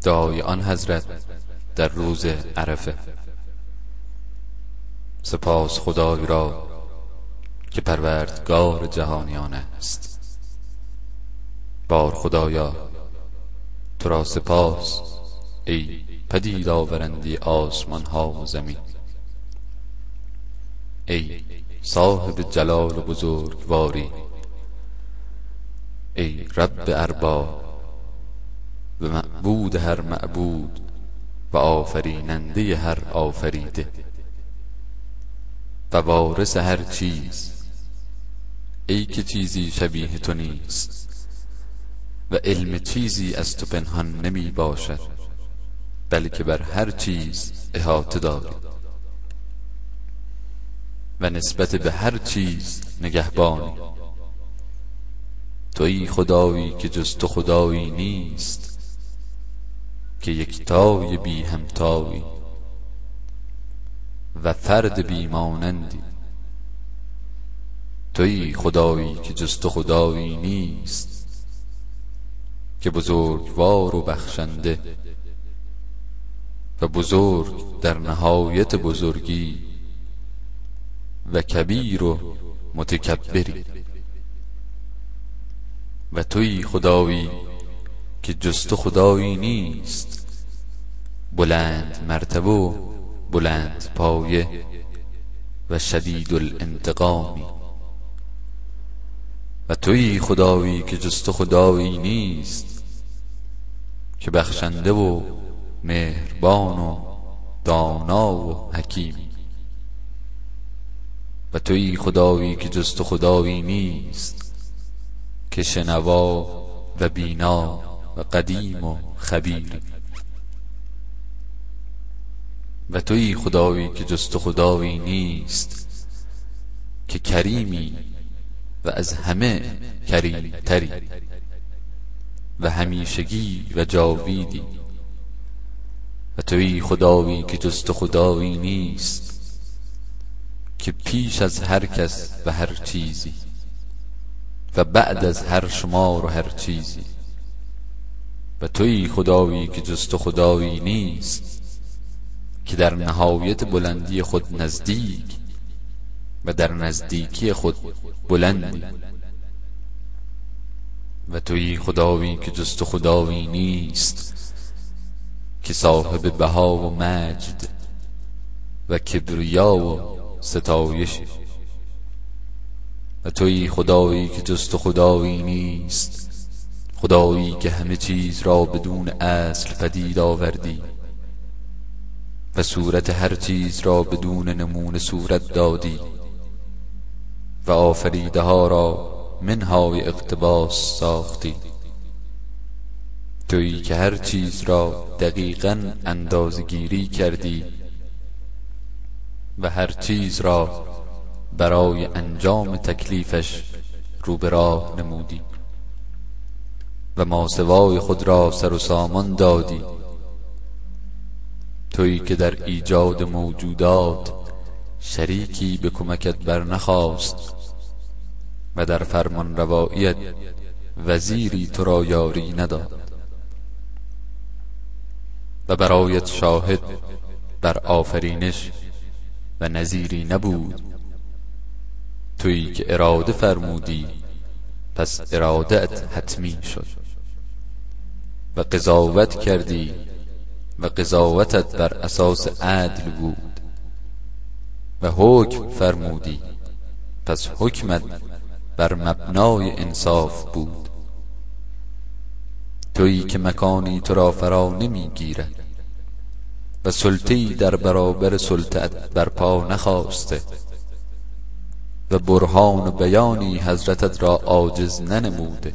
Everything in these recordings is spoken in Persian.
دعای آن حضرت در روز عرفه. سپاس خدای را که پروردگار جهانیان است. بار خدایا تو را سپاس ای پدید آورندی آسمان ها و زمین، ای صاحب جلال و بزرگواری، ای رب ارباب و معبود هر معبود و آفریننده هر آفریده و وارث هر چیز، ای که چیزی شبیه تو نیست و علم چیزی از تو پنهان نمی باشد، بلکه بر هر چیز احاطه داری و نسبت به هر چیز نگهبانی. تویی خدایی که جز تو خدایی نیست، که یکتای بی همتایی و فرد بی مانندی. تویی خدایی که جز تو خدایی نیست، که بزرگوار و بخشنده و بزرگ در نهایت بزرگی و کبیر و متکبری. و تویی خدایی که جز تو خدایی نیست، بلند مرتبه و بلند پایه و شدید الانتقامی. و تویی خدایی که جز تو خدایی نیست، که بخشنده و مهربان و دانا و حکیمی. و تویی خدایی که جز تو خدایی نیست، که شنوا و بینا و قدیم و خبیری. و تویی خدایی که جز تو خدایی نیست، که کریمی و از همه کریم تری و همیشگی و جاویدی. و تویی خدایی که جز تو خدایی نیست، که پیش از هر کس و هر چیزی و بعد از هر شمار و هر چیزی. و تویی خدایی که جز تو خدایی نیست، که در نهایت بلندی خود نزدیک و در نزدیکی خود بلندی. و تویی خدایی که جز تو خدایی نیست، که صاحب بها و مجد و کبریا و ستایشی. و تویی خدایی که جز تو خدایی نیست، خدایی که همه چیز را بدون اصل پدید آوردی و صورت هر چیز را بدون نمونه صورت دادی و آفریده ها را منهای اقتباس ساختی. تویی که هر چیز را دقیقاً اندازه‌گیری کردی و هر چیز را برای انجام تکلیفش رو به راه نمودی و ماسوای خود را سر و سامان دادی. تویی که در ایجاد موجودات شریکی به کمکت بر نخواست و در فرمان رواییت وزیری تو را یاری نداد و برایت شاهد بر آفرینش و نظیری نبود. تویی که اراده فرمودی پس ارادت حتمی شد و قضاوت کردی و قضاوتت بر اساس عدل بود و حکم فرمودی پس حکمت بر مبنای انصاف بود. تویی که مکانی تو را فرا نمی گیرد و سلطه‌ای در برابر سلطه‌ات برپا نخواسته و برهان و بیانی حضرتت را عاجز ننموده.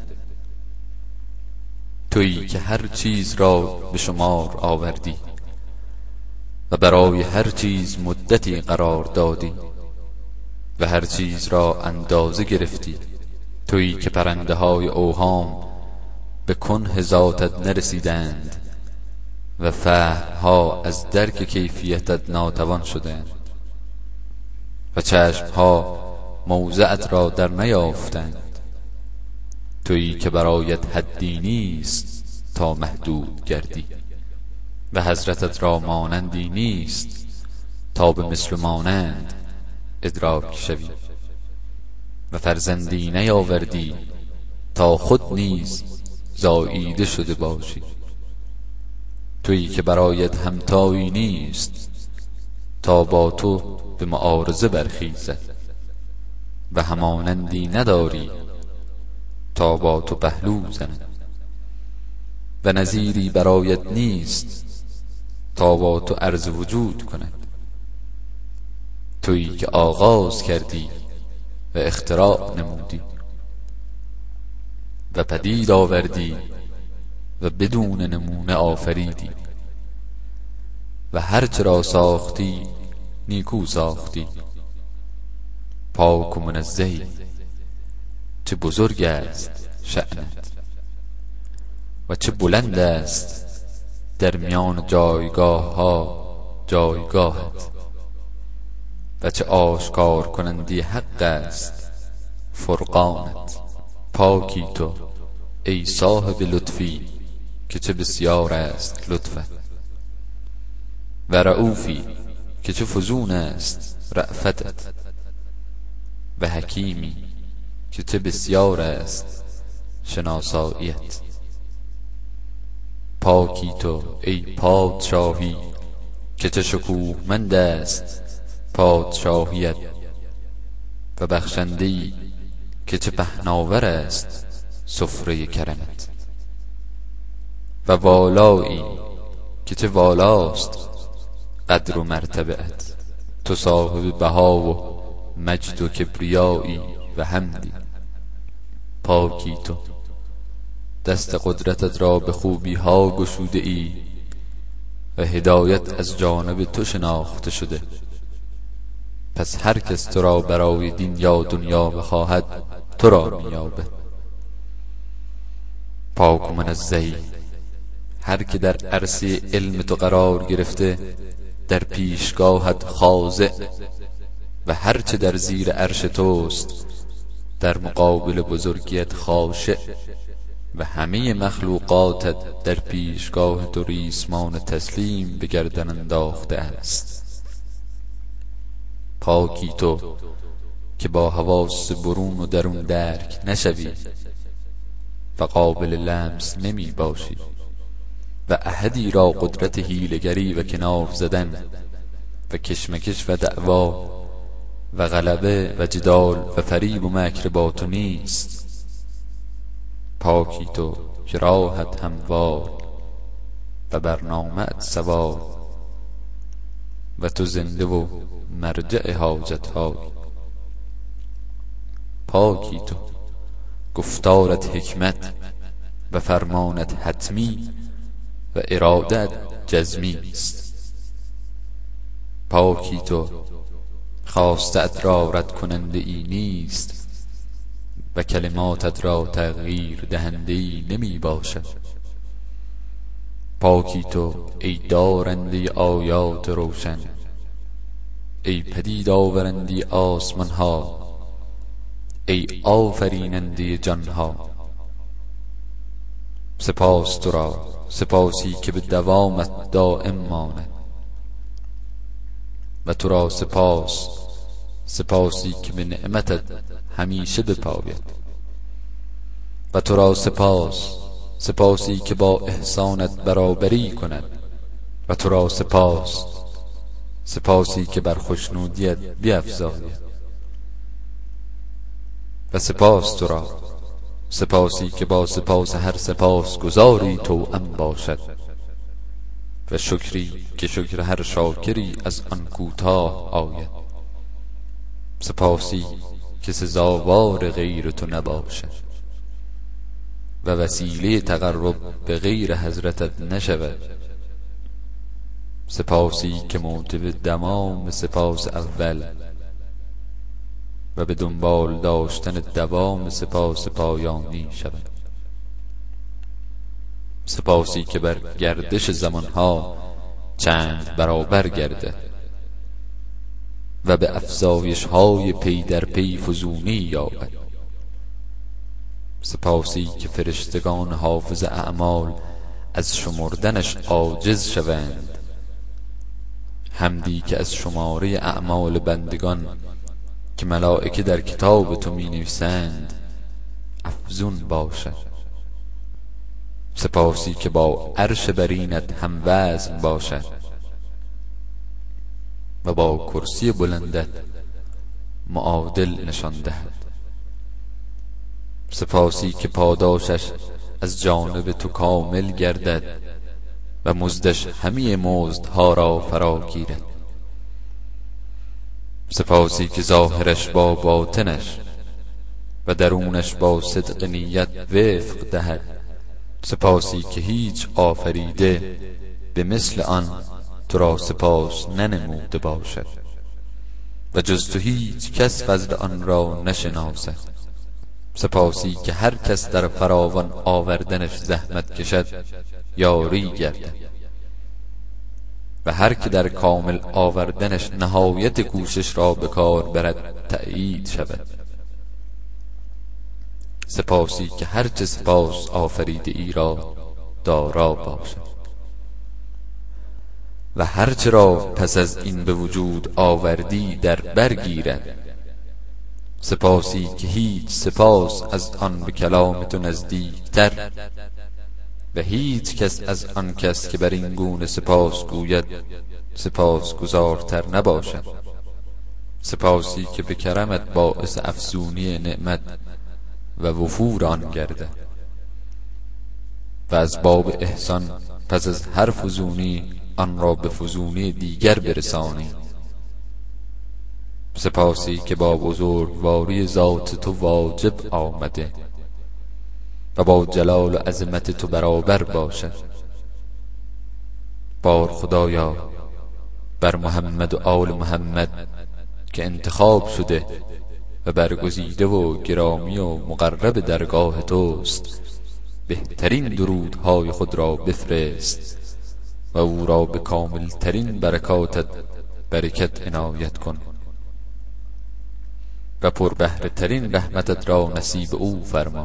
تویی که هر چیز را به شمار آوردی و برای هر چیز مدتی قرار دادی و هر چیز را اندازه گرفتی. تویی که پرنده های اوهام به کنه ذاتت نرسیدند و فهمها از درک کیفیتت ناتوان شدند و چشمها موضعت را در نیافتند. تویی که برایت حدی نیست تا محدود گردی و حضرتت را مانندی نیست تا به مثل مانند ادراک شوی، و فرزندی نیاوردی تا خود نیز زاییده شده باشی. تویی که برایت همتایی نیست تا با تو به معارضه برخیزد، و همانندی نداری تا با تو پهلو زند، و نظیری برایت نیست تا با تو عرض وجود کند. تویی که آغاز کردی و اختراع نمودی و پدید آوردی و بدون نمونه آفریدی، و هرچه را ساختی نیکو ساختی. پاک و منزهی، چه بزرگ است شأنت و چه بلند است در میان جایگاه ها جایگاهت، و چه آشکار کنندی حق است فرقانت. پاکی تو ای صاحب لطفی که چه بسیار است لطفت، و رؤوفی که چه فزون است رأفتت، و حکیمی که چه بسیار است شناساییت. پاکی تو ای پادشاهی که چه شکوهمند است پادشاهیت، و بخشنده‌ای که چه پهناور است سفره کرمت. و والایی که چه والاست قدر و مرتبه‌ات. تو صاحب بها و مجد و کبریایی و حمدی. پاکی تو دست قدرتت را به خوبی ها گشوده ای و هدایت از جانب تو شناخته شده، پس هر کس تو را برای دین یا دنیا بخواهد تو را می‌یابد. پاک و منزهی، هر که در عرصه علم تو قرار گرفته در پیشگاهت خاضع، و هر چه در زیر عرش توست در مقابل بزرگیت خاشع، و همه مخلوقاتت در پیشگاه تو ریسمان تسلیم به گردن انداخته است. پاکی تو که با حواس برون و درون درک نشوی و قابل لمس نمی باشی، و احدی را قدرت حیله‌گری و کنار زدن و کشمکش و دعوا و غلبه و جدال و فریب و مکر با تو نیست. پاکی تو که راحت هموار و برنامه‌ات سوار، و تو زنده و مرجع حاجت‌های. پاکی تو گفتارت حکمت و فرمانت حتمی و ارادت جزمی است. پاکی تو خواستت را رد کننده ای نیست و کلماتت را تغییر دهنده ای نمی باشد. پاکی تو ای دارنده آیات روشن، ای پدید آورنده آسمان ها، ای آفریننده جان ها. سپاس تو را، سپاسی که به دوامت دائم ماند، و تو را سپاس، سپاسی که به نعمتت همیشه بپاید. و تو را سپاس، سپاسی که با احسانت برابری کند. و تو را سپاس، سپاسی که بر خوشنودیت بیفزاید. و سپاس تو را، سپاسی که با سپاس هر سپاس گزاری توأم باشد، و شکری که شکر هر شاکری از آن کوتاه آید. سپاسی که سزاوار غیر تو نباشد و وسیله تقرب به غیر حضرتت نشود. سپاسی که موجب دمام سپاس اول و به دنبال داشتن دوام سپاس پایانی شود. سپاسی که بر گردش زمانها چند برابر گردد و به افزایش های پی در پی فزونی یابد. سپاسی که فرشتگان حافظ اعمال از شمردنش عاجز شوند. حمدی که از شماره اعمال بندگان که ملائکه در کتاب تو می نویسند افزون باشد. سپاسی که با عرش برینت هم وزن باشد و با کرسی بلندت معادل نشان دهد. سپاسی که پاداشش از جانب تو کامل گردد و مزدش همه مزدها را فرا گیرد. سپاسی که ظاهرش با باطنش و درونش با صدق نیت وفق دهد. سپاسی که هیچ آفریده به مثل آن تو را سپاس ننموده باشد و جز تو هیچ کس فضل آن را نشناسد. سپاسی که هر کس در فراوان آوردنش زحمت کشد یاری گردد و هر که در کامل آوردنش نهایت کوشش را به کار برد تأیید شود. سپاسی که هر چه سپاس آفریده ای را دارا باشد و هر چه را پس از این به وجود آوردی در برگیرد. سپاسی که هیچ سپاس از آن به کلام تو نزدیکتر و هیچ کس از آن کس که بر این گونه سپاس گوید سپاس گزارتر نباشد. سپاسی که به کرمت باعث افزونی نعمت و وفور آن گردد و از باب احسان پس از هر فزونی آن را به فزونی دیگر برسانی. سپاسی که با بزرگواری ذات تو واجب آمده و با جلال و عظمت تو برابر باشد. بار خدایا بر محمد و آل محمد که انتخاب شده و برگزیده و گرامی و مقرب درگاه توست بهترین درودهای خود را بفرست و او را به کاملترین برکاتت برکت عنایت کن و پربهره‌ترین رحمتت را نصیب او فرما.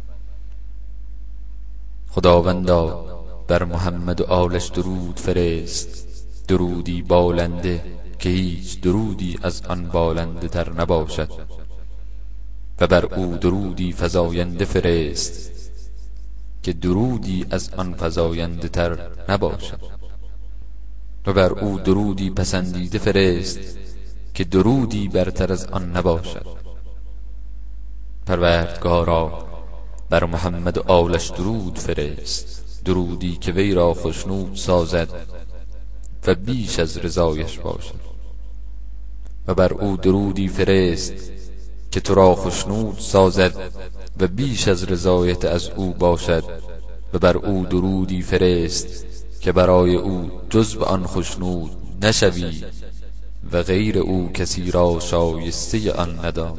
خداوندا بر محمد و آلش درود فرست، درودی بالنده که هیچ درودی از آن بالنده تر نباشد، و بر او درودی فزاینده فرست که درودی از آن فزاینده تر نباشد، و بر او درودی پسندیده فرست که درودی برتر از آن نباشد. پروردگارا بر محمد و آلش درود فرست، درودی که وی را خوشنود سازد و بیش از رضایش باشد، و بر او درودی فرست که تو را خوشنود سازد و بیش از رضایت از او باشد، و بر او درودی فرست که برای او جز به آن خوشنود نشوی و غیر او کسی را شایسته آن ندانی.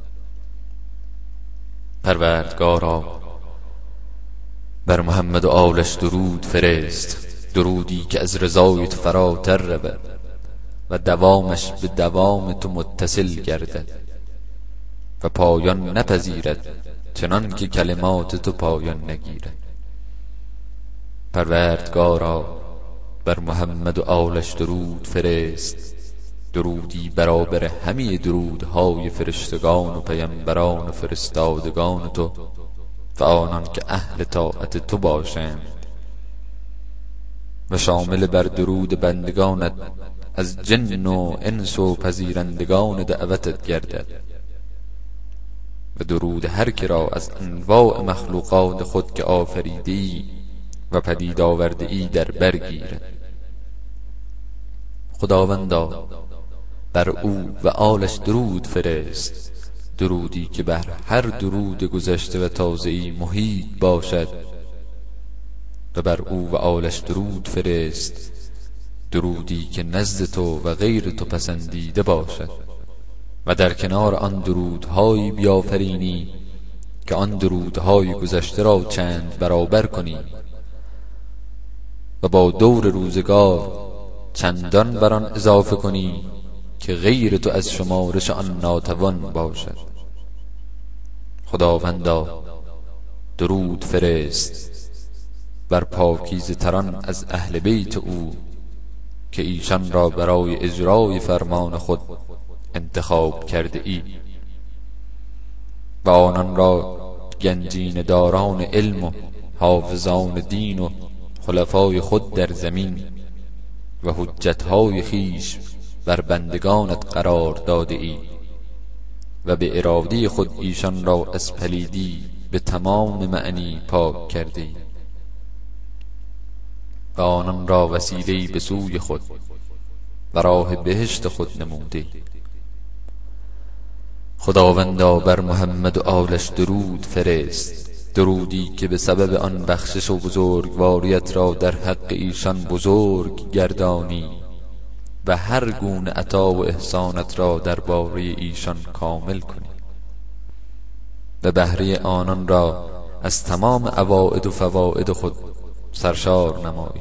پروردگارا بر محمد و آلش درود فرست، درودی که از رضای تو فراتر رود و دوامش به دوام تو متصل گردد و پایان نپذیرد چنان که کلمات تو پایان نگیرد. پروردگارا بر محمد و آلش درود فرست، درودی برابر همه درودهای فرشتگان و پیامبران و فرستادگان تو و آنان که اهل طاعت تو باشند، و شامل بر درود بندگانت از جن و انس و پذیرندگان دعوتت گردد، و درود هر که را از انواع مخلوقات خود که آفریدی و پدید آورده ای در برگیرد. خداوندا بر او و آلش درود فرست، درودی که بر هر درود گذشته و تازه‌ای محیط باشد، و بر او و آلش درود فرست، درودی که نزد تو و غیر تو پسندیده باشد، و در کنار آن درودهایی بیافرینی که آن درودهای گذشته را چند برابر کنی و با دور روزگار چندان بر آن اضافه کنی که غیر تو از شمارش آن ناتوان باشد. خداوندا درود فرست، بر پاکیزه تران از اهل بیت او که ایشان را برای اجرای فرمان خود انتخاب کرده ای و آنان را گنجینه داران علم و حافظان دین و خلفای خود در زمین و حجتهای خیش بر بندگانت قرار داده ای و به اراده خود ایشان را از پلیدی به تمام معنی پاک کرده ای و آنان را وسیله‌ای به سوی خود و راه بهشت خود نموده. خداوندا بر محمد و آلش درود فرست، درودی که به سبب آن بخشش و بزرگواریت را در حق ایشان بزرگ گردانی و هر گونه عطا و احسانت را درباره ایشان کامل کنی و بهره آنان را از تمام عواید و فواید خود سرشار نمایی.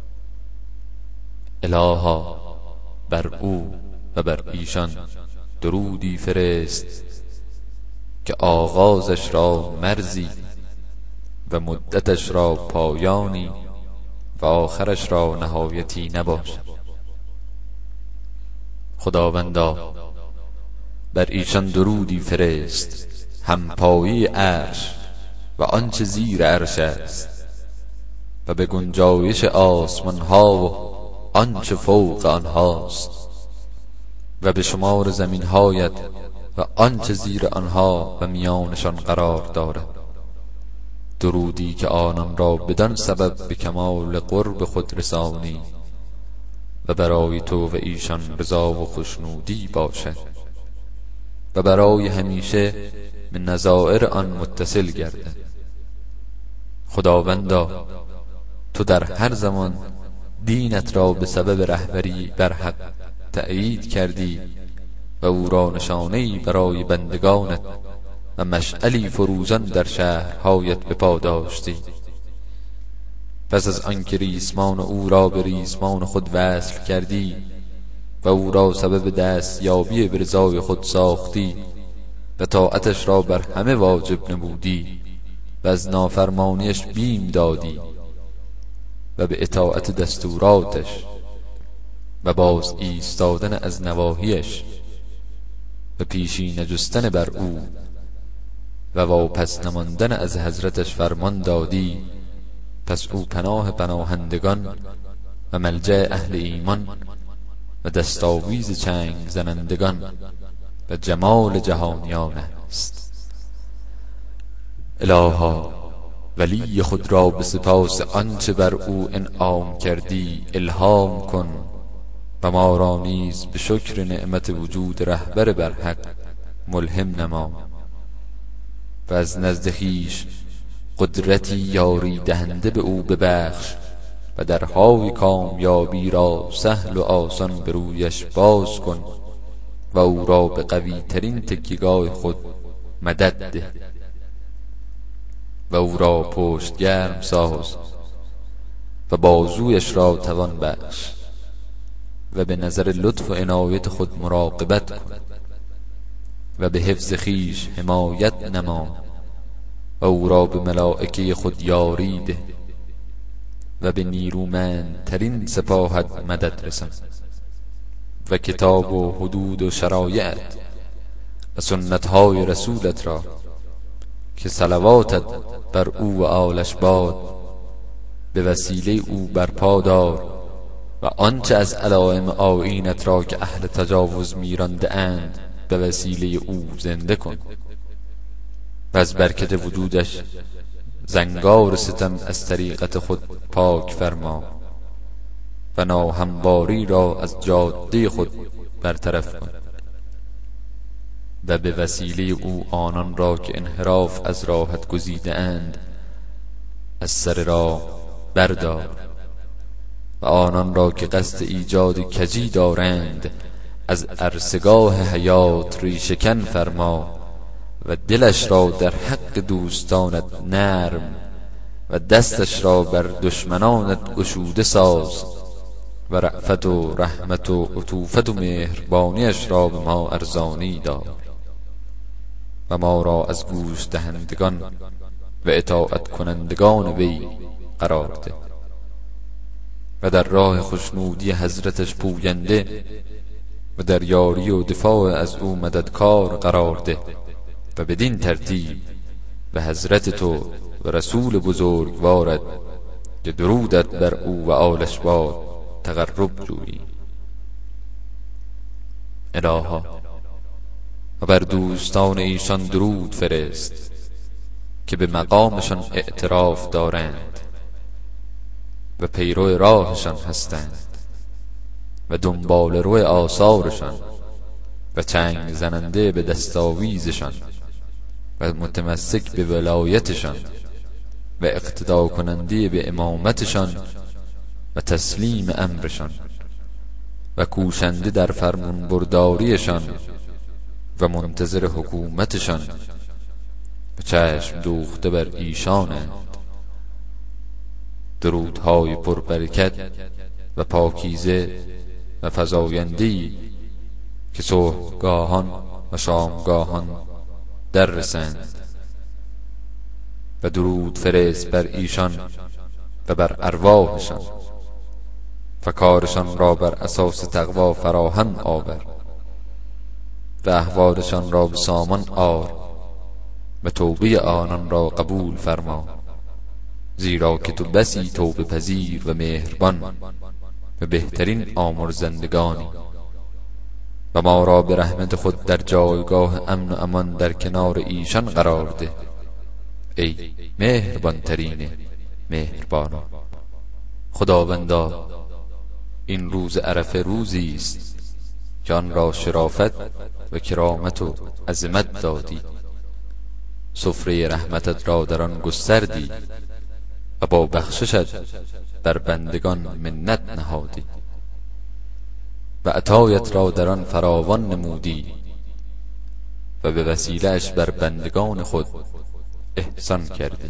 الها بر او و بر ایشان درودی فرست که آغازش را مرزی و مدتش را پایانی و آخرش را نهایتی نباشد. خداوندا بر ایشان درودی فرست همپایی عرش و آنچه زیر عرش است و به گنجایش آسمان ها و آنچه فوق آنهاست و به شمار زمین هایت و آنچه زیر آنها و میانشان قرار دارد. درودی که آنان را بدان سبب به کمال قرب خود رسانی و برای تو و ایشان رضا و خوشنودی باشد و برای همیشه به نظائر آن متصل گردد. خداوندا تو در هر زمان دینت را به سبب رهبری بر حق تأیید کردی و او را نشانه‌ای برای بندگانت و مشعلی فروزان در شهرهایت بپاداشتی. پس از آنکه ریسمان او را به ریسمان خود وصل کردی و او را سبب دستیابی به رضای خود ساختی و طاعتش را بر همه واجب نمودی و از نافرمانیش بیم دادی و به اطاعت دستوراتش و باز ایستادن از نواهیش و پیشی نجستن بر او و واپس نماندن از حضرتش فرمان دادی. پس او پناه پناهندگان و ملجأ اهل ایمان و دستاویز چنگ زنندگان و جمال جهانیان است. الها ولی خود را به سپاس آنچه بر او انعام کردی الهام کن و ما را نیز به شکر نعمت وجود رهبر بر حق ملهم نما و از نزد خویش قدرتی یاری دهنده به او ببخش و درهای کامیابی را سهل و آسان به رویش باز کن و او را به قوی ترین تکیه‌گاه خود مدد ده و او را پشت گرم ساز و بازویش را توان بخش و به نظر لطف و عنایت خود مراقبت کن و به حفظ خویش حمایت نما و او را به ملائکه خود یاری ده و به نیرومندترین سپاهت مدد رسان و کتاب و حدود و شرایعت و سنتهای رسولت را که صلواتت بر او و آلش باد به وسیله او برپا دار و آنچه از علائم آیینت را که اهل تجاوز میرانده اند به وسیله او زنده کن و از برکت وجودش زنگار ستم از طریقت خود پاک فرما و ناهمواری را از جاده خود برطرف کن و به وسیله او آنان را که انحراف از راهت گزیده اند از سر راه بردار و آنان را که قصد ایجاد کجی دارند از عرصگاه حیات ریشه‌کن فرما و دلش را در حق دوستانت نرم و دستش را بر دشمنانت گشوده ساز و رأفت و رحمت و عطوفت و مهربانیش را به ما ارزانی دار و ما را از گوش دهندگان و اطاعت کنندگان وی قرار ده و در راه خوشنودی حضرتش پوینده و در یاری و دفاع از او مددکار قرار ده و بدین ترتیب به حضرت تو و رسول بزرگوارت که درودت بر او و آلش باد تقرب جویی. الها و بر دوستان ایشان درود فرست که به مقامشان اعتراف دارند و پیرو راهشان هستند و دنبال رو آثارشان و چنگ زننده به دستاویزشان و متمسک به ولایتشان و اقتدا کننده به امامتشان و تسلیم امرشان و کوشنده در فرمان برداریشان و منتظر حکومتشان و چشم دوخته بر ایشانند. درودهای پربرکت و پاکیزه و فزاینده‌ای که صبحگاهان و شامگاهان در رسند و درود فرست بر ایشان و بر ارواحشان و کارشان را بر اساس تقوا فراهم آور و احوالشان را به سامان آر و توبه آنان را قبول فرما، زیرا که تو بسی توبه پذیر و مهربان و بهترین آمرزندگانی. و ما را به رحمت خود در جایگاه امن و امان در کنار ایشان قرار ده ای مهربان ترین مهربانان. خداوندا این روز عرفه روزی است که آن را شرافت و کرامت و عظمت دادی، سفره رحمتت را در آن گستردی و با بخششت بر بندگان منت نهادی و عطایت را در آن فراوان نمودی و به وسیله‌اش بر بندگان خود احسان کردی.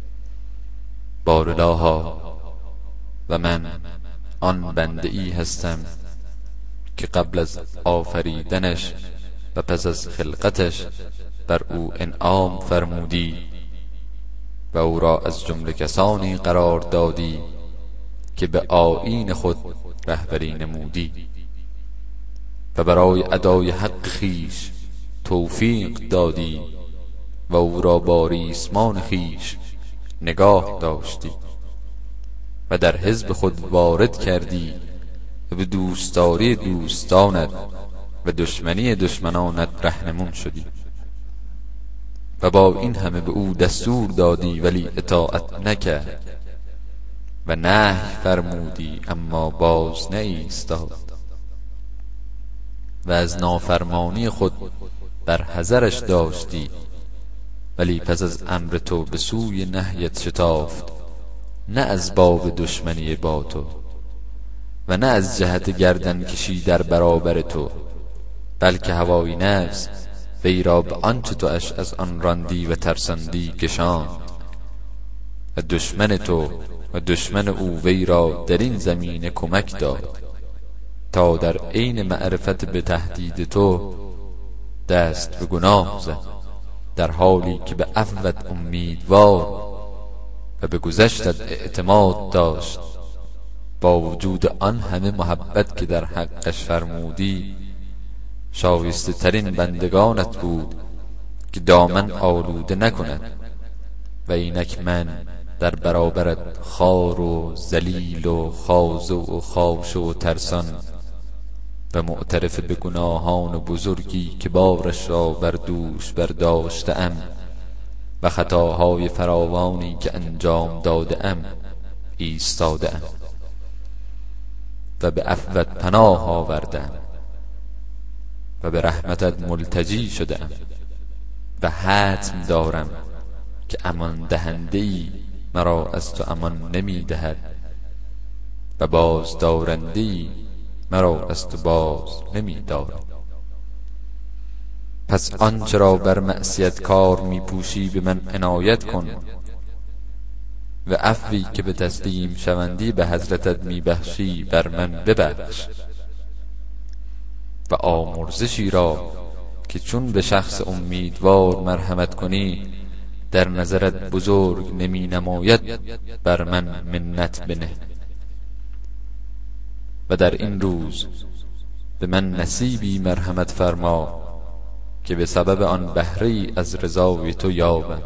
بارالها و من آن بنده ای هستم که قبل از آفریدنش و پس از خلقتش بر او انعام فرمودی و او را از جمله کسانی قرار دادی که به آیین خود رهبری نمودی و برای ادای حق خیش توفیق دادی و او را با ریسمان خیش نگاه داشتی و در حزب خود وارد کردی و به دوستداری دوستانت و دشمنی دشمنانت رهنمون شدی و با این همه به او دستور دادی ولی اطاعت نکرد و نهی فرمودی اما باز نایستاد و از نافرمانی خود بر حذرش داشتی ولی پس از امر تو به سوی نهیت شتافت، نه از باب دشمنی با تو و نه از جهت گردن کشی در برابر تو، بلکه هوای نفس وی را به آنچه تو اش از آن راندی و ترساندی کشاند و دشمن تو و دشمن او وی را در این زمینه کمک داد تا در عین معرفت به تهدید تو دست به گناه زد، در حالی که به عفوت امیدوار و به گذشتت اعتماد داشت. با وجود آن همه محبت که در حقش فرمودی، شایسته ترین بندگانت بود که دامن آلوده نکند و اینک من در برابرت خوار و ذلیل و خاضع و خاشع و ترسان و معترف به گناهان بزرگی که بارش را بر دوش برداشته‌ام و خطاهای فراوانی که انجام داده‌ام ایستاده‌ام و به عفوت پناه آورده‌ام و به رحمتت ملتجی شده‌ام و حتم دارم که امان دهنده‌ای مرا از تو امان نمی دهد و باز دارنده‌ای مرا از تو باز نمی دارد. پس آنچه را بر معصیت کار می پوشی به من عنایت کن و عفوی که به تسلیم شوندی به حضرتت می بخشی بر من ببخش و آمرزشی را که چون به شخص امیدوار مرحمت کنی در نظرت بزرگ نمی نماید بر من منت بنه. و در این روز به من نصیبی مرحمت فرما که به سبب آن بهره‌ای از رضای تو یابم.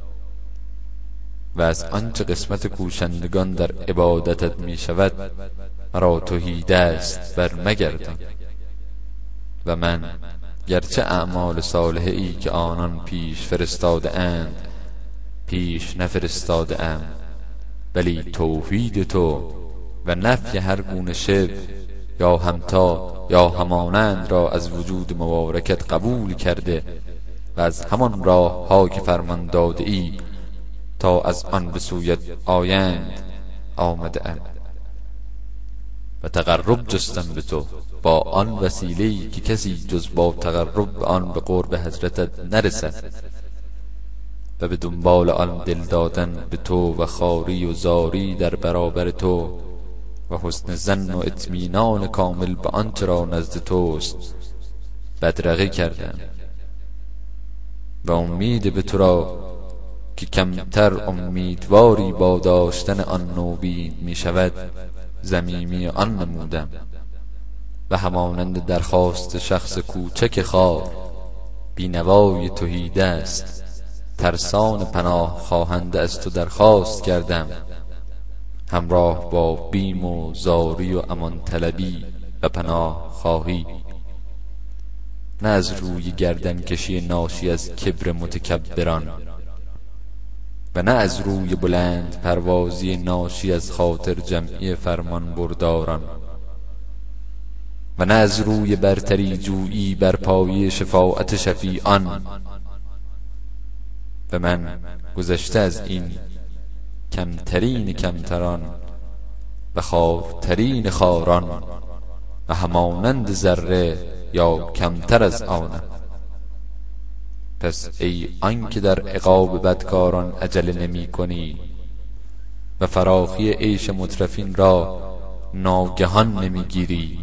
و از آنچه قسمت کوشندگان در عبادتت می شود مرا تهی دست بر مگردان. و من گرچه اعمال صالحه ای که آنان پیش فرستاده اند پیش نفرستاده ام، ولی توحید تو و نفی هر گونه شرک یا همتا یا همانند را از وجود مبارکت قبول کرده و از همان راه ها که فرمان داده ای تا از آن به سویت آیند آمده ام. و تقرب جستم به تو با آن وسیله‌ای که کسی جز با تقرب به آن به قرب حضرتت نرسد، و به دنبال آن دل دادن به تو و خواری و زاری در برابر تو و حسن ظن و اطمینان کامل به آنچه را نزد توست بدرقه کردم. و امید به تو را که کمتر امیدواری با داشتن آن نوبید می شود ضمیمی آن نمودم. و همانند درخواست شخص کوچک خار بینوای تهی دست ترسان پناه خواهنده از تو درخواست کردم، همراه با بیم و زاری و امان طلبی و پناه خواهی، نه از روی گردن کشی ناشی از کبر متکبران و نه از روی بلند پروازی ناشی از خاطر جمعی فرمان برداران و نه از روی برتری جویی بر پایه شفاعت شفیعان. و من گذشته از این کمترین کمتران و خارترین خاران و همانند ذره یا کمتر از آنم. پس ای آن که در عقاب بدکاران عجله نمی کنی و فراخی عیش مترفین را ناگهان نمی گیری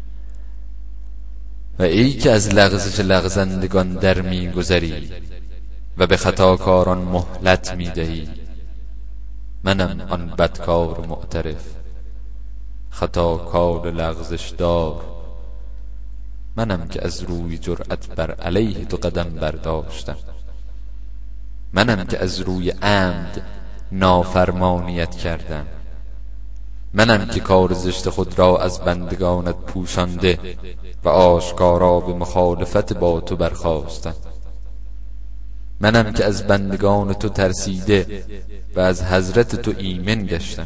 و ای که از لغزش لغزندگان در می گذری و به خطاکاران مهلت می دهی، منم آن بدکار معترف خطاکار لغزش دار، منم که از روی جرأت بر علیه تو قدم برداشتم، منم که از روی عمد نافرمانیت کردم، منم که کار زشت خود را از بندگانت پوشانده و آشکارا به مخالفت با تو برخاستم، منم که از بندگان تو ترسیده و از حضرت تو ایمن گشتم،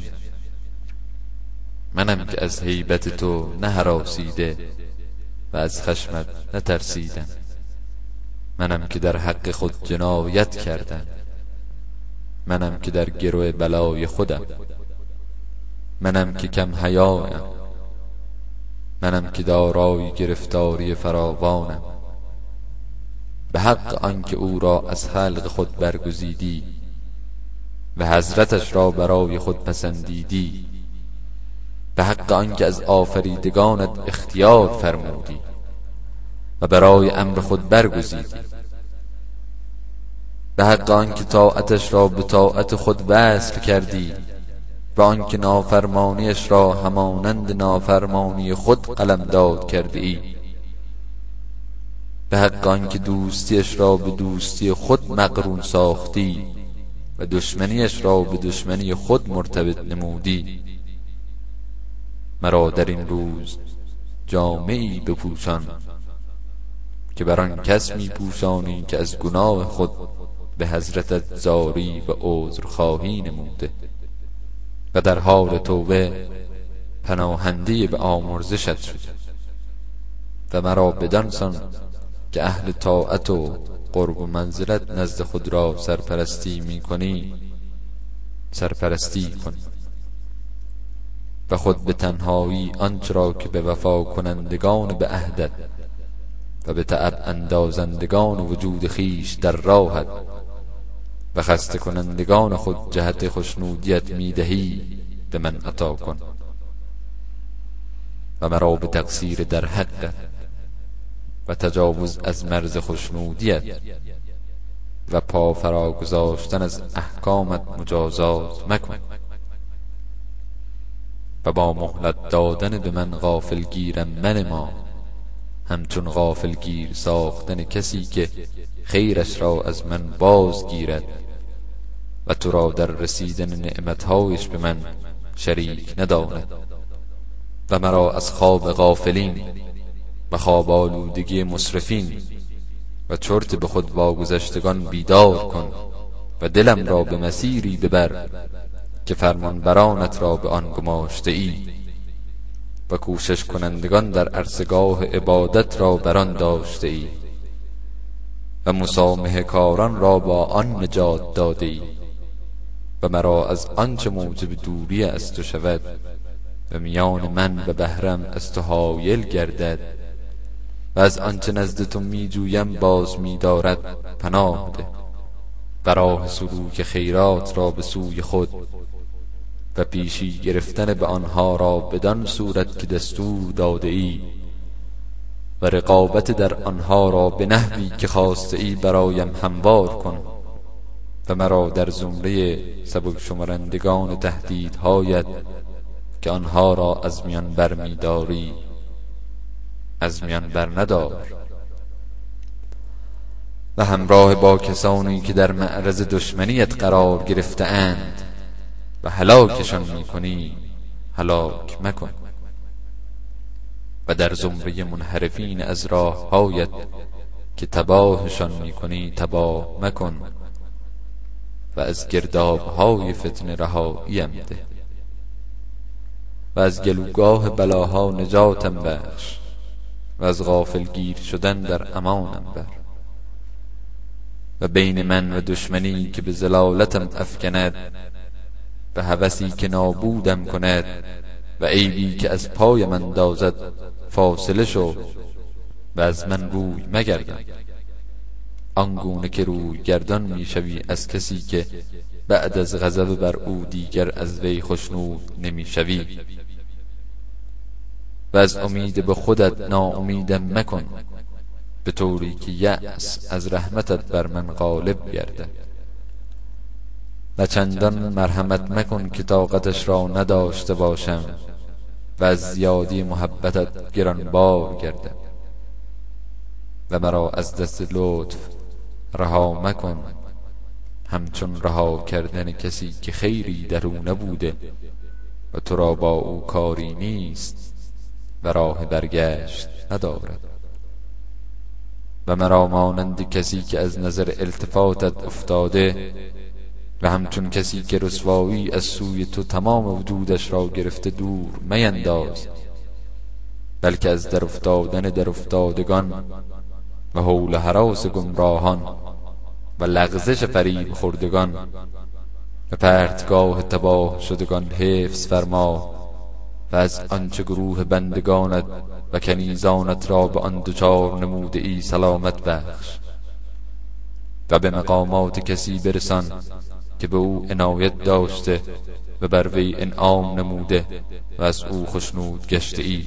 منم که از هیبت تو نه هراسیده و از خشمت نترسیدم، منم که در حق خود جنایت کردم، منم که در گرو بلای خودم، منم که کم حیایم، منم که دارای گرفتاری فراوانم، به حق آنکه او را از خلق خود برگزیدی و حضرتش را برای خود پسندیدی، به حق آنکه از آفریدگانت اختیار فرمودی و برای امر خود برگزیدی، به حق آنکه طاعتش را به طاعت خود وصل کردی و آنکه نافرمانیش را همانند نافرمانی خود قلمداد کرده ای، به حق آنکه دوستیش را به دوستی خود مقرون ساختی و دشمنیش را به دشمنی خود مرتبط نمودی، مرا در این روز جامه‌ای بپوشان که بر آن کس می پوشانی که از گناه خود به حضرتت زاری و عذرخواهی نموده و در حال توبه پناهنده به آمرزشت شده و مرا بدانسان که اهل طاعت و قرب و منزلت نزد خود را سرپرستی می کنی سرپرستی کن و خود به تنهایی آنچه را که به وفا کنندگان به عهدت و به تعب اندازندگان وجود خیش در راهت و خسته کنندگان خود جهت خوشنودیت میدهی به من عطا کن و مرا به تقصیر در حقت و تجاوز از مرز خوشنودیت و پا فرا گذاشتن از احکامت مجازات مکن و با مهلت دادن به من غافلگیرم منما، همچون غافلگیر ساختن کسی که خیرش را از من بازگیرد و تو را در رسیدن نعمتهایش به من شریک نداند. و مرا از خواب غافلین و خواب آلودگی مسرفین و چرت به خود واگذشتگان بیدار کن و دلم را به مسیری ببر که فرمانبرانت را به آن گماشته ای و کوشش کنندگان در عرصه‌گاه عبادت را بر آن داشته ای و مسامحه کاران را با آن نجات داده ای و مرا از آنچه موجب دوری از تو شود و میان من و بهرم از تو حایل گردد و از آنچه نزد تو می جویم باز می دارد پناه ده و راه سلوک خیرات را به سوی خود و پیشی گرفتن به آنها را بدان صورت که دستور داده ای و رقابت در آنها را به نحوی که خواسته ای برایم هموار کن و مرا در زمره سبک شمرندگان تهدیدهایت که آنها را از میان بر می داری از میان بر ندار و همراه با کسانی که در معرض دشمنیت قرار گرفته اند و هلاکشان می کنی هلاک مکن و در زمره منحرفین از راههایت که تباهشان می کنی تباه مکن و از گردابهای فتنه رهاییم ده و از گلوگاه بلاها نجاتم بخش و از غافلگیر شدن در امانم بر و بین من و دشمنی که به ضلالتم افکند و هوسی که نابودم کند و عیبی که از پایم اندازد فاصله شو و از من روی مگردان آنگونه که روی گردان میشوی از کسی که بعد از غضب بر او دیگر از وی خشنود نمیشوی و از امید به خودت ناامیدم مکن به طوری که یأس از رحمتت بر من غالب گردد و چندان مرحمت مکن که طاقتش را نداشته باشم و از زیادی محبتت گرانبار گردد و مرا از دست لطف رها مکن همچون رها کردن کسی که خیری در او نبوده و تو را با او کاری نیست و راه برگشت ندارد و مرا مانند کسی که از نظر التفاتت افتاده و همچون کسی که رسوایی از سوی تو تمام وجودش را گرفته دور مینداز بلکه از در افتادگان و حول و هراس گمراهان و لغزش فریب خوردگان و پرتگاه تباه شدگان حفظ فرما و از آنچه گروه بندگانت و کنیزانت را به آن دچار نموده ای سلامت بخش و به مقامات کسی برسان که به او عنایت داشته و بر وی انعام نموده و از او خشنود گشته ای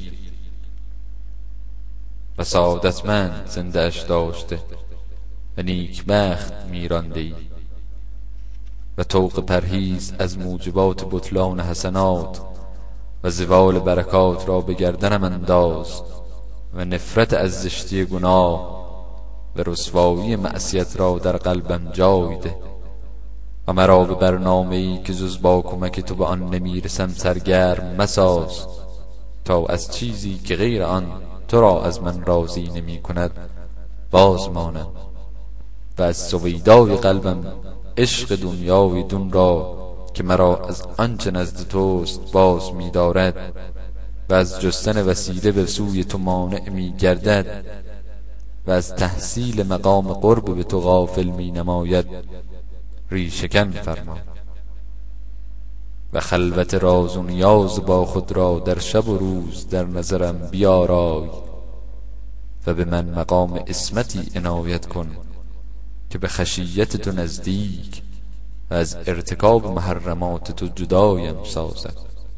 و سعادتمند زنده اش داشته و نیکبخت میرانده ای و طوق پرهیز از موجبات بطلان حسنات و زوال برکات را به گردنم انداز و نفرت از زشتی گناه و رسوایی معصیت را در قلبم جای ده و مرا به برنامه‌ای که جز با کمک تو به آن نمیرسم سرگرم مساز تا از چیزی که غیر آن تو را از من راضی نمی کند باز مانم و از سویدای قلبم عشق دنیای دون را که مرا از آنچه نزد توست باز می دارد و از جستن وسیله به سوی تو مانع می گردد و از تحصیل مقام قرب به تو غافل می نماید ریشه‌کن فرما و خلوت راز و نیاز با خود را در شب و روز در نظرم بیارای و به من مقام عصمتی عنایت کن که به خشیت تو نزدیک و از ارتکاب محرمات تو جدایم سازد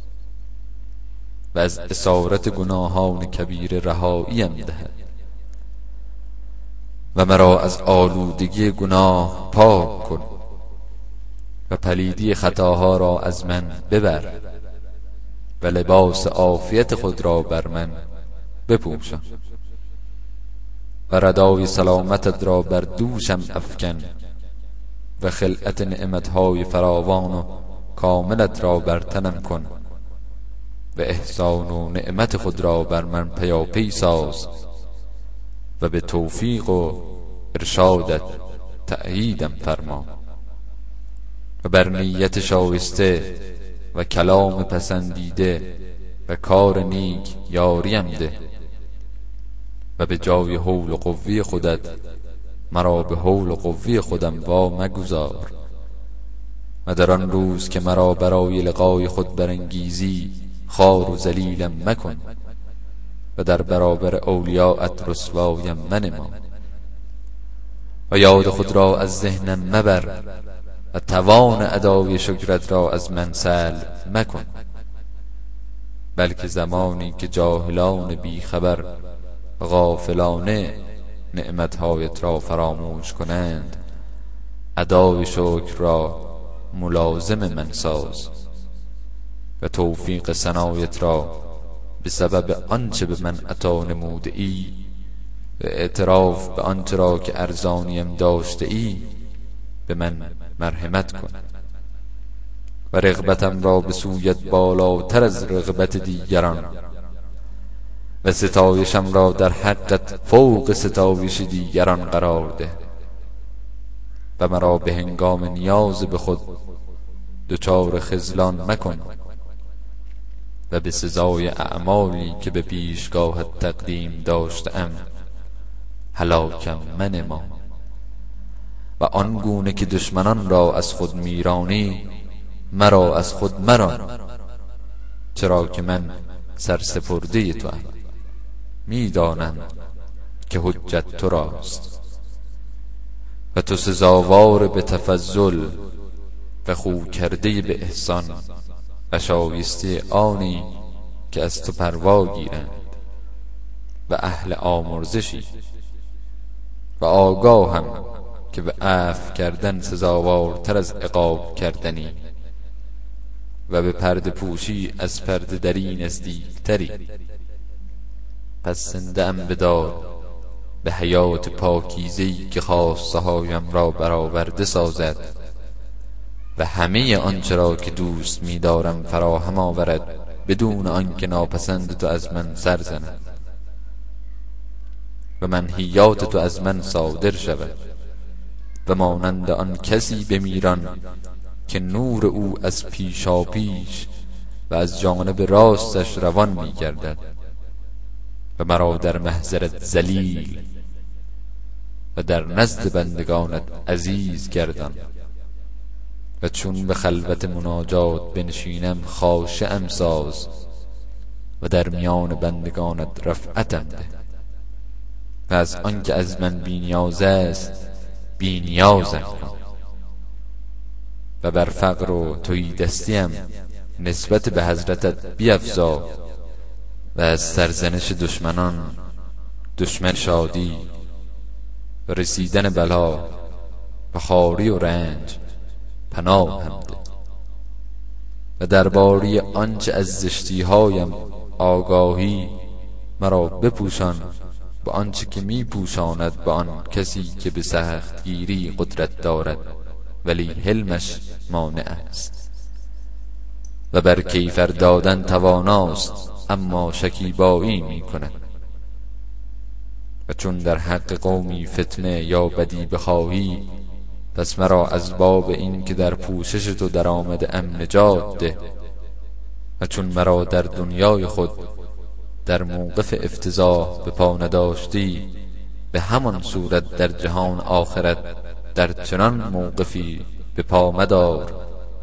و از اسارت گناهان کبیره رهاییم دهد و مرا از آلودگی گناه پاک کن و پلیدی خطاها را از من ببر و لباس عافیت خود را بر من بپوشان و ردای سلامتت را بر دوشم افکن و خلعت نعمتهای فراوان و کاملت را بر تنم کن و احسان و نعمت خود را بر من پیاپی ساز و به توفیق و ارشادت تأییدم فرما و بر نیت شایسته و کلام پسندیده و کار نیک یاریم ده و به جای حول و قوی خودت مرا به حول و قوی خودم وا مگذار و در آن روز که مرا برای لقای خود برانگیزی خوار و ذلیلم مکن و در برابر اولیاءت رسوایم منما و یاد خود را از ذهنم مبر و توان ادای شکرت را از من سلب مکن بلکه زمانی که جاهلان بیخبر و غافلانه نعمتهایت را فراموش کنند ادای شکر را ملازم من ساز و توفیق ثنایت را به سبب آنچه به من عطا نموده ای و اعتراف به آنچه را که ارزانیم داشته ای به من مرحمت کن و رغبتم را به سویت بالاتر از رغبت دیگران و ستایشم را در حقت فوق ستایش دیگران قرار ده و مرا به هنگام نیاز به خود دچار خذلان مکن و به سزای اعمالی که به پیشگاهت تقدیم داشتم هلاکم منما و آنگونه که دشمنان را از خود میرانی مرا از خود مران چرا که من سرسپرده تو ام میدانم که حجت تو راست و تو سزاوار به تفضل و خو کرده به احسان و شایسته آنی که از تو پروا گیرند و اهل آمرزشی و آگاهم که به عفو کردن سزاوارتر از عقاب کردنی و به پرده پوشی از پرده دری نزدیکتری پس زنده ام بدار به حیات پاکیزه‌ای که خواسته هایم را برآورده سازد و همه آنچه را که دوست می‌دارم فراهم آورد بدون آنکه ناپسند تو از من سر زند و منهیات تو از من صادر شود و مانند آن کسی بمیران که نور او از پیشا پیش و از جانب راستش روان می‌گردد و مرا در محضرت ذلیل و در نزد بندگانت عزیز گردان و چون به خلوت مناجات بنشینم خاشعم ساز و در میان بندگانت رفعتم ده و از آنکه از من بی‌نیاز است بی‌نیازم کن و بر فقر و تویی دستیم نسبت به حضرتت بیفزا و از سرزنش دشمنان دشمن شادی و رسیدن بلا و خواری و رنج پناه هم ده و درباره آنچه از زشتی‌هایم آگاهی مرا بپوشان با آنچه که می پوشاند با آن کسی که به سختگیری قدرت دارد ولی حلمش مانع است و بر کیفر دادن تواناست اما شکیبایی می کند و چون در حق قومی فتنه یا بدی بخواهی پس مرا از باب این که در پوشش تو در آمده ام نجات ده و چون مرا در دنیای خود در موقف افتضاح به پا نداشتی به همان صورت در جهان آخرت در چنان موقفی به پا مدار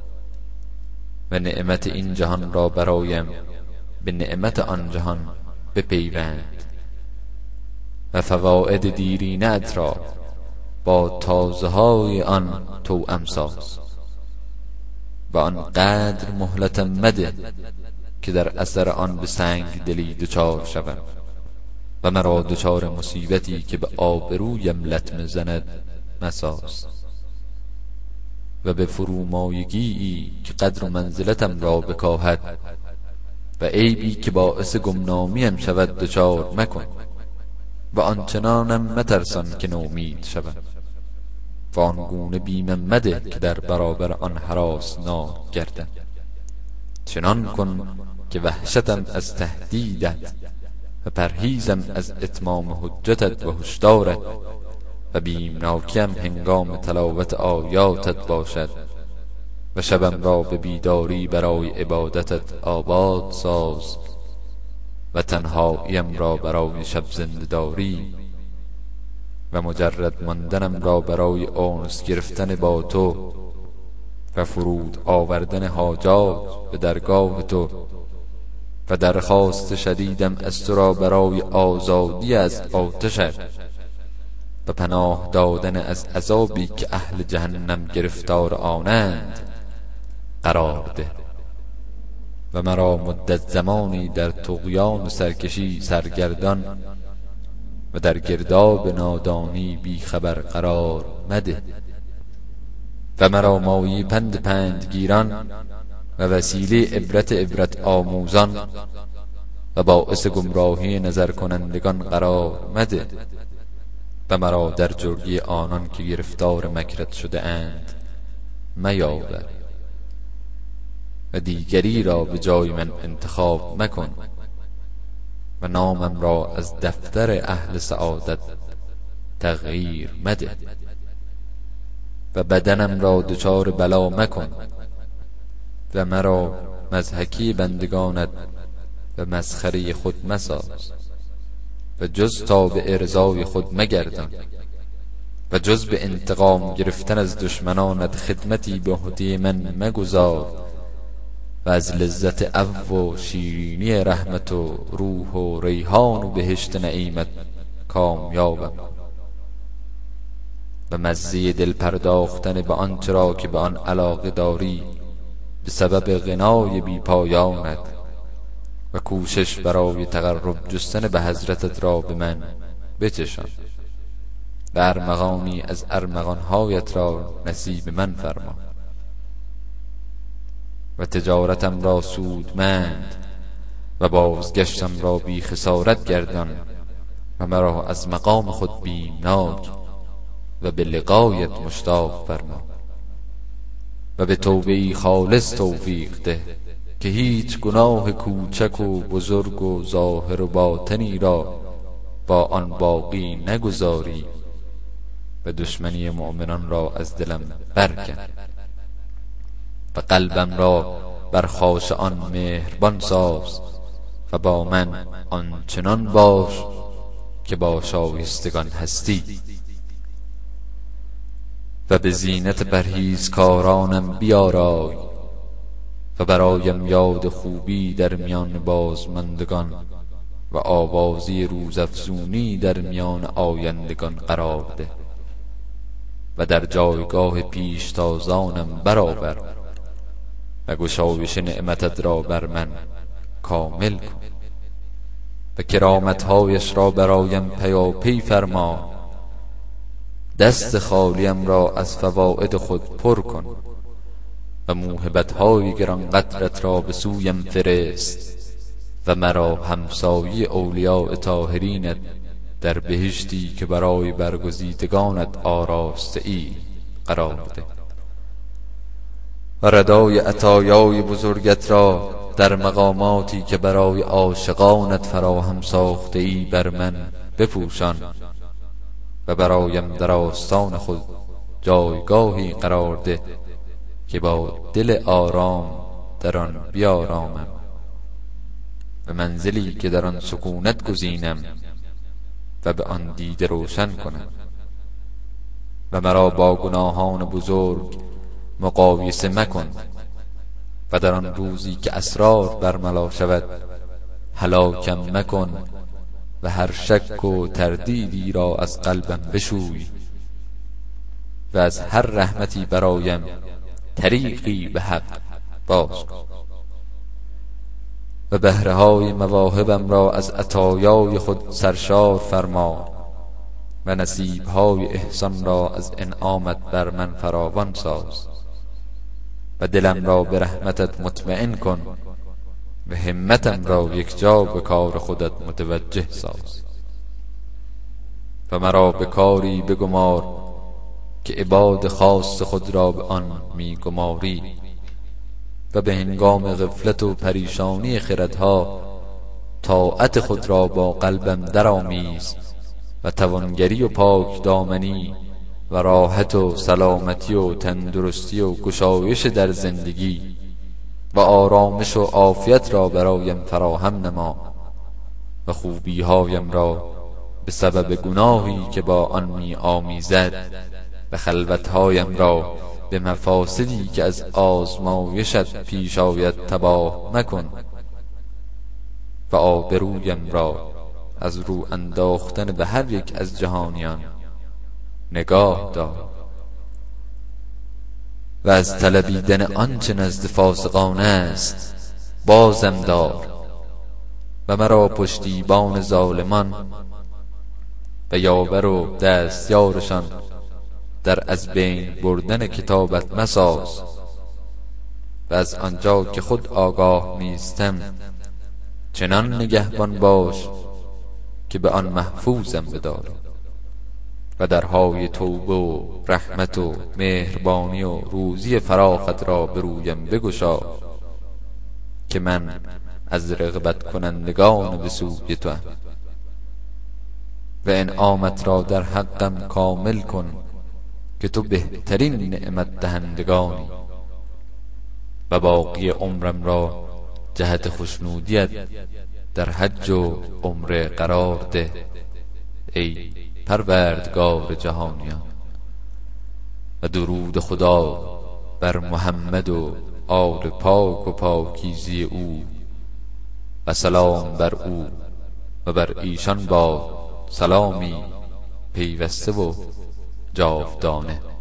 و نعمت این جهان را برایم به نعمت آن جهان بپیوند و فواید دیرینه‌ات را با تازه‌های آن توأم ساز و آنقدر مهلتم مده که در اثر آن به سنگ دلی دچار شوم و مرا دچار مصیبتی که به آبرویم لطمه زند مساز، و به فرومایگی که قدر و منزلتم را بکاهد و عیبی که باعث گمنامیم شود دچار مکن، و آنچنانم مترسان که نومید شوم، و آنگونه بیمم مده که در برابر آن هراسناک گردم. چنان کن که وحشتم از تهدیدت و پرهیزم از اتمام حجتت و هشدارت و بیمناکیم هنگام تلاوت آیاتت باشد، و شبم را به بیداری برای عبادتت آباد ساز، و تنهاییم را برای شب زنده‌داری و مجرد ماندنم را برای آنس گرفتن با تو و فرود آوردن حاجات به درگاه تو و درخواست شدیدم از تو را برای آزادی از آتشت و پناه دادن از عذابی که اهل جهنم گرفتار آنند قرار ده، و مرا مدت زمانی در طغیان و سرکشی سرگردان و در گرداب نادانی بی خبر قرار مده، و مرا مایه پندگیران و وسیله عبرت آموزان و باعث گمراهی نظر کنندگان قرار مده، و مرا در جرگه آنان که گرفتار مکرت شده اند میاور، و دیگری را به جای من انتخاب مکن، و نامم را از دفتر اهل سعادت تغییر مده، و بدنم را دچار بلا مکن، و مرا مضحکی بندگانت و مسخره خود مساز، و جز تا به ارضای خود مگردان، و جز به انتقام گرفتن از دشمنانت خدمتی به عهده من مگذار، و از لذت عفو و شیرینی رحمت و روح و ریحان و بهشت نعیمت کامیابم کن، و مزه دل پرداختن به آنچه را که به آن علاقه داری به سبب غنای بی پایانت و کوشش برای تقرب جستن به حضرتت را به من بچشان، و ارمغانی از ارمغانهایت را نصیب من فرما، و تجارتم را سودمند و بازگشتم را بی خسارت گردان، و مرا از مقام خود بیمناک و به لقایت مشتاق فرما، و به توبه‌ای خالص توفیق ده که هیچ گناه کوچک و بزرگ و ظاهر و باطنی را با آن باقی نگذاری، و دشمنی مؤمنان را از دلم برکن، و قلبم را بر خاش آن مهربان ساز، و با من آنچنان باش که با شایستگان هستی، و به زینت پرهیزکارانم بیارای، و برایم یاد خوبی در میان بازماندگان و آوازی روزافزونی در میان آیندگان قرار ده، و در جایگاه پیشتازانم برآور، و گشایش نعمتت را بر من کامل کن، و کرامتهایش را برایم پیاپی فرما، دست خالیم را از فواید خود پر کن، و موهبت‌های گرانقدرت را به سویم فرست، و مرا همسایه اولیاء طاهرینت در بهشتی که برای برگزیدگانت آراسته ای قرار ده، و ردای عطایای بزرگت را در مقاماتی که برای عاشقانت فراهم ساخته ای بر من بپوشان، و برایم در آستان خود جایگاهی قرار ده که با دل آرام در آن بیارامم، و منزلی که در آن سکونت گزینم و به آن دیده روشن کنم، و مرا با گناهان بزرگ مقایسه مکن، و در آن روزی که اسرار برملا شود هلاکم مکن، و هر شک و تردیدی را از قلبم بشوی، و از هر رحمتی برایم طریقی به حق باز کن، و بهره‌های مواهبم را از عطایای خود سرشار فرما و نصیب‌های احسان را از انعامت بر من فراوان ساز و دلم را به رحمتت مطمئن کن و همتم را یک جا به کار خودت متوجه ساز و مرا به کاری بگمار که عباد خاص خود را به آن می گماری و به هنگام غفلت و پریشانی خردها طاعت خود را با قلبم درآمیز و توانگری و پاک دامنی و راحت و سلامتی و تندرستی و گشایش در زندگی و آرامش و عافیت را برایم فراهم نما و خوبی‌هایم را به سبب گناهی که با آن می آمیزد و خلوت‌هایم را به مفاسدی که از آزمایشت پیش آید تباه مکن و آبرویم را از رو انداختن به هر یک از جهانیان نگاه دار و از طلبیدن آنچه نزد فاسقان است بازم دار و مرا پشتیبان ظالمان و یاور و دستیارشان در از بین بردن کتابت مساز و از آنجا که خود آگاه نیستم چنان نگهبان باش که به آن محفوظم بداری و درهای توبه و رحمت و مهربانی و روزی فراخت را به رویم بگشا که من از رغبت کنندگان به سوی توام و انعامت را در حقم کامل کن که تو بهترین نعمت دهندگانی و باقی عمرم را جهت خوشنودیت در حج و عمره قرار ده ای پروردگار جهانیان و درود خدا بر محمد و آل پاک و پاکیزی او و سلام بر او و بر ایشان با سلامی پیوسته و جاودانه.